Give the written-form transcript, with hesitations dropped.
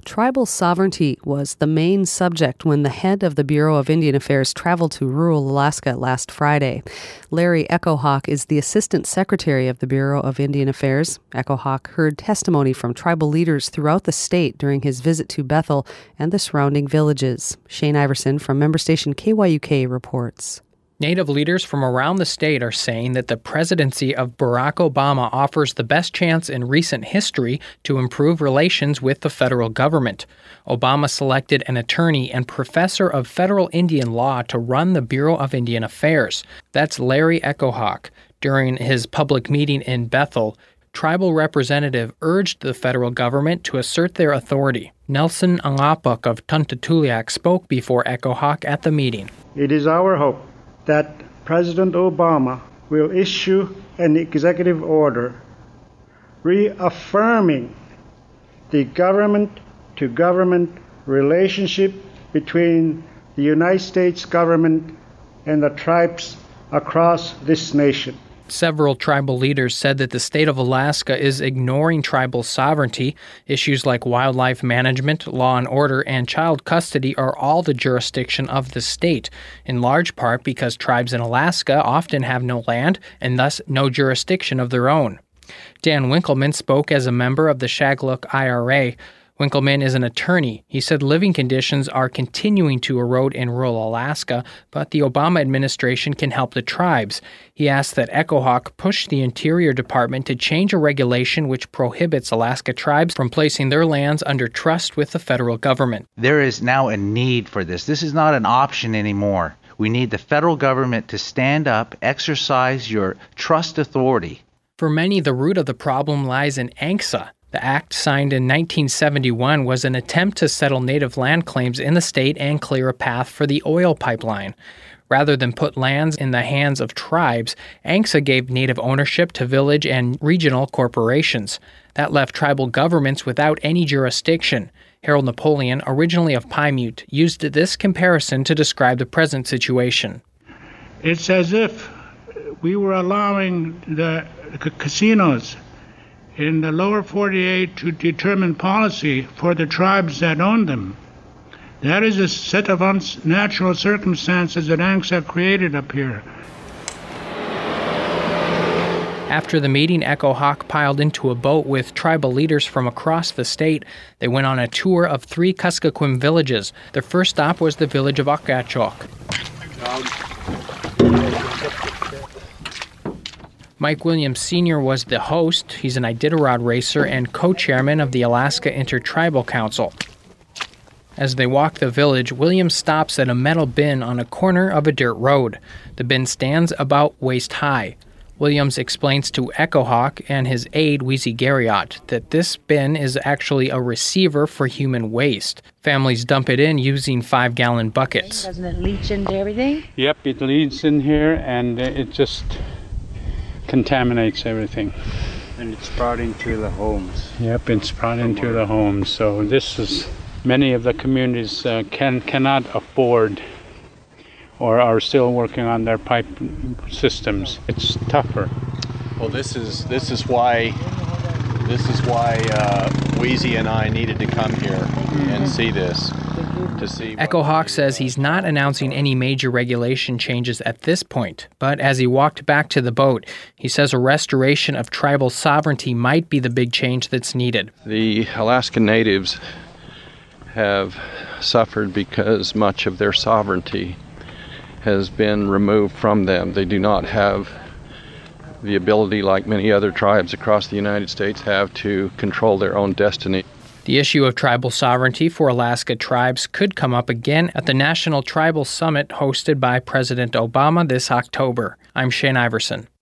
Tribal sovereignty was the main subject when the head of the Bureau of Indian Affairs traveled to rural Alaska last Friday. Larry Echohawk is the Assistant Secretary of the Bureau of Indian Affairs. Echohawk heard testimony from tribal leaders throughout the state during his visit to Bethel and the surrounding villages. Shane Iverson from member station KYUK reports. Native leaders from around the state are saying that the presidency of Barack Obama offers the best chance in recent history to improve relations with the federal government. Obama selected an attorney and professor of federal Indian law to run the Bureau of Indian Affairs. That's Larry Echohawk. During his public meeting in Bethel, tribal representative urged the federal government to assert their authority. Nelson Angapuk of Tuntatuliak spoke before Echohawk at the meeting. It is our hope that President Obama will issue an executive order reaffirming the government-to-government relationship between the United States government and the tribes across this nation. Several tribal leaders said that the state of Alaska is ignoring tribal sovereignty. Issues like wildlife management, law and order, and child custody are all the jurisdiction of the state, in large part because tribes in Alaska often have no land and thus no jurisdiction of their own. Dan Winkleman spoke as a member of the Shagluk IRA. Winkleman is an attorney. He said living conditions are continuing to erode in rural Alaska, but the Obama administration can help the tribes. He asked that Echohawk push the Interior Department to change a regulation which prohibits Alaska tribes from placing their lands under trust with the federal government. There is now a need for this. This is not an option anymore. We need the federal government to stand up, exercise your trust authority. For many, the root of the problem lies in ANCSA. The act, signed in 1971, was an attempt to settle native land claims in the state and clear a path for the oil pipeline. Rather than put lands in the hands of tribes, ANCSA gave native ownership to village and regional corporations. That left tribal governments without any jurisdiction. Harold Napoleon, originally of Pymute, used this comparison to describe the present situation. It's as if we were allowing the casinos in the lower 48 to determine policy for the tribes that own them. That is a set of unnatural circumstances that ANCSA created up here. After the meeting, Echohawk piled into a boat with tribal leaders from across the state. They went on a tour of 3 Kuskokwim villages. Their first stop was the village of Okachok. Mike Williams Sr. was the host. He's an Iditarod racer and co-chairman of the Alaska Intertribal Council. As they walk the village, Williams stops at a metal bin on a corner of a dirt road. The bin stands about waist high. Williams explains to Echohawk and his aide, Weezy Garriott, that this bin is actually a receiver for human waste. Families dump it in using 5-gallon buckets. Doesn't it leach into everything? Yep, it leads in here and it just contaminates everything. And it's brought into the homes. Yep, it's brought into the homes. So this is, many of the communities cannot afford or are still working on their pipe systems. It's tougher. Well, this is why Weezy and I needed to come here and see this. Echohawk says he's not announcing any major regulation changes at this point, but as he walked back to the boat, he says a restoration of tribal sovereignty might be the big change that's needed. The Alaskan Natives have suffered because much of their sovereignty has been removed from them. They do not have the ability, like many other tribes across the United States have, to control their own destiny. The issue of tribal sovereignty for Alaska tribes could come up again at the National Tribal Summit hosted by President Obama this October. I'm Shane Iverson.